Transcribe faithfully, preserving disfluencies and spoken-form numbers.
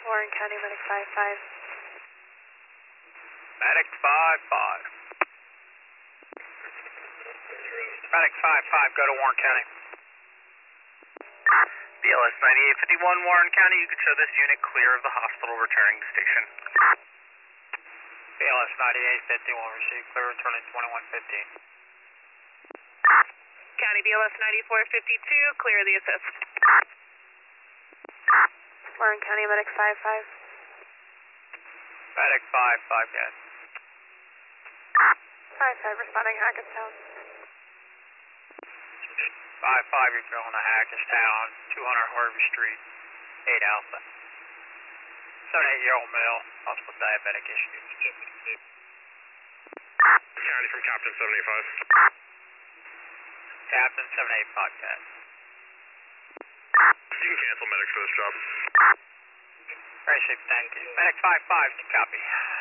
Warren County, Medic five five. Medic five five. Medic five five, go to Warren County. B L S ninety-eight fifty-one, Warren County, you can show this unit clear of the hospital, returning to station. B L S ninety-eight fifty-one, receive clear, returning twenty-one fifteen. County B L S ninety-four fifty-two, clear the assist. Warren County, Medic five five. Medic five five, yes. five five, responding Hackettstown. five five, you're going to Hackettstown, two hundred Harvey Street, eight Alpha. seventy-eight-year-old male, possible diabetic issues. County from Captain seven eighty-five. Captain seven eighty-five, yes. You can cancel medic for this job. Very safe, thank you. Medic five five, copy.